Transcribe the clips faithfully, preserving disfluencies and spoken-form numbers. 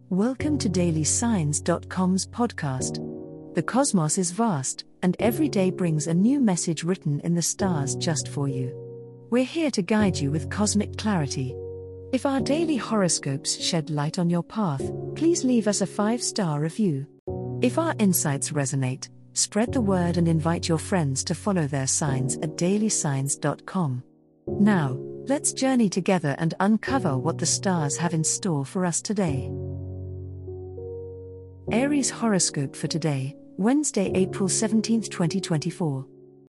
Welcome to daily signs dot com's podcast. The cosmos is vast, and every day brings a new message written in the stars just for you. We're here to guide you with cosmic clarity. If our daily horoscopes shed light on your path, please leave us a five-star review. If our insights resonate, spread the word and invite your friends to follow their signs at daily signs dot com. Now, let's journey together and uncover what the stars have in store for us today. Aries horoscope for today, Wednesday, April seventeenth, twenty twenty-four.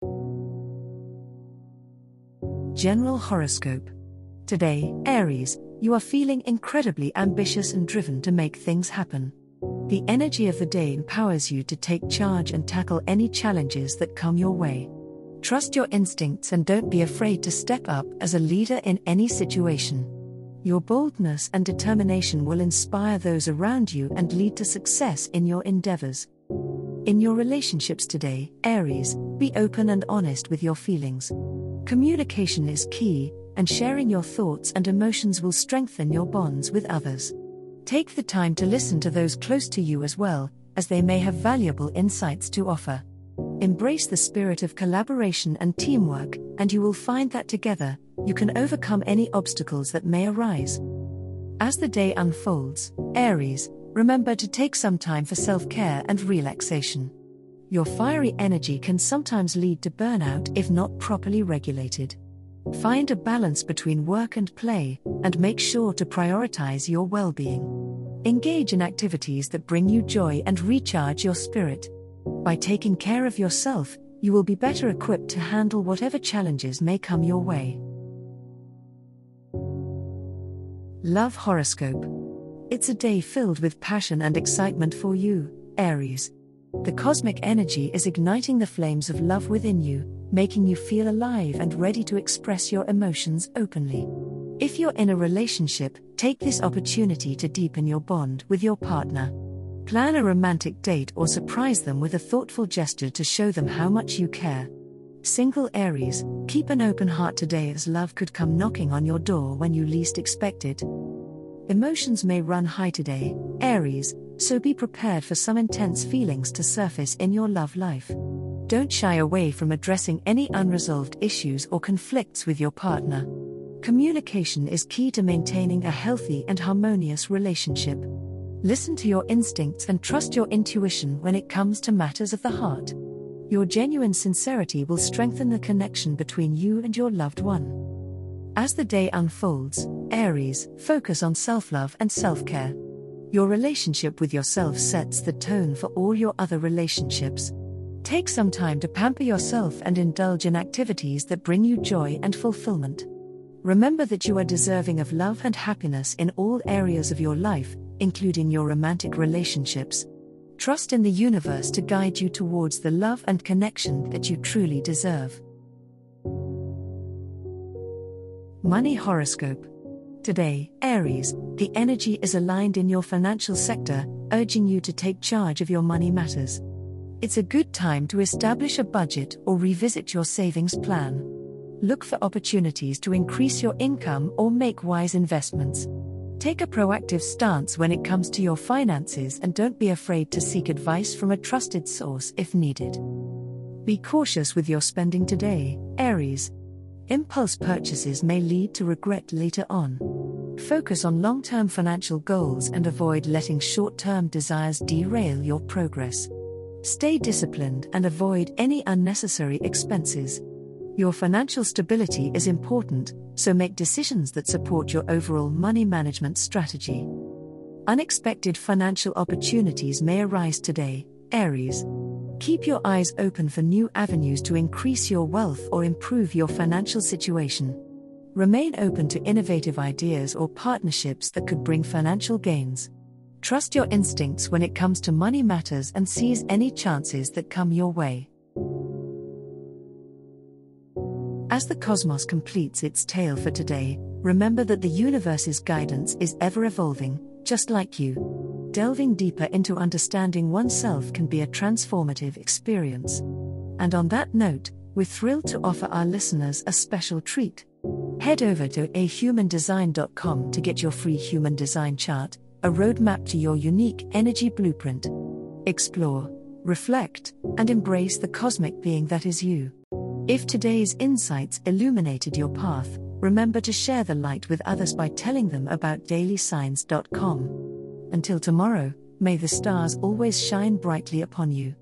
General horoscope. Today, Aries, you are feeling incredibly ambitious and driven to make things happen. The energy of the day empowers you to take charge and tackle any challenges that come your way. Trust your instincts and don't be afraid to step up as a leader in any situation. Your boldness and determination will inspire those around you and lead to success in your endeavors. In your relationships today, Aries, be open and honest with your feelings. Communication is key, and sharing your thoughts and emotions will strengthen your bonds with others. Take the time to listen to those close to you as well, as they may have valuable insights to offer. Embrace the spirit of collaboration and teamwork, and you will find that together, you can overcome any obstacles that may arise. As the day unfolds, Aries, remember to take some time for self-care and relaxation. Your fiery energy can sometimes lead to burnout if not properly regulated. Find a balance between work and play, and make sure to prioritize your well-being. Engage in activities that bring you joy and recharge your spirit. By taking care of yourself, you will be better equipped to handle whatever challenges may come your way. Love horoscope. It's a day filled with passion and excitement for you, Aries. The cosmic energy is igniting the flames of love within you, making you feel alive and ready to express your emotions openly. If you're in a relationship, take this opportunity to deepen your bond with your partner. Plan a romantic date or surprise them with a thoughtful gesture to show them how much you care. Single Aries, keep an open heart today as love could come knocking on your door when you least expect it. Emotions may run high today, Aries, so be prepared for some intense feelings to surface in your love life. Don't shy away from addressing any unresolved issues or conflicts with your partner. Communication is key to maintaining a healthy and harmonious relationship. Listen to your instincts and trust your intuition when it comes to matters of the heart. Your genuine sincerity will strengthen the connection between you and your loved one. As the day unfolds, Aries, focus on self-love and self-care. Your relationship with yourself sets the tone for all your other relationships. Take some time to pamper yourself and indulge in activities that bring you joy and fulfillment. Remember that you are deserving of love and happiness in all areas of your life, including your romantic relationships. Trust in the universe to guide you towards the love and connection that you truly deserve. Money horoscope. Today, Aries, the energy is aligned in your financial sector, urging you to take charge of your money matters. It's a good time to establish a budget or revisit your savings plan. Look for opportunities to increase your income or make wise investments. Take a proactive stance when it comes to your finances and don't be afraid to seek advice from a trusted source if needed. Be cautious with your spending today, Aries. Impulse purchases may lead to regret later on. Focus on long-term financial goals and avoid letting short-term desires derail your progress. Stay disciplined and avoid any unnecessary expenses. Your financial stability is important, so make decisions that support your overall money management strategy. Unexpected financial opportunities may arise today, Aries. Keep your eyes open for new avenues to increase your wealth or improve your financial situation. Remain open to innovative ideas or partnerships that could bring financial gains. Trust your instincts when it comes to money matters and seize any chances that come your way. As the cosmos completes its tale for today, remember that the universe's guidance is ever evolving, just like you. Delving deeper into understanding oneself can be a transformative experience. And on that note, we're thrilled to offer our listeners a special treat. Head over to a human design dot com to get your free human design chart, a roadmap to your unique energy blueprint. Explore, reflect, and embrace the cosmic being that is you. If today's insights illuminated your path, remember to share the light with others by telling them about daily signs dot com. Until tomorrow, may the stars always shine brightly upon you.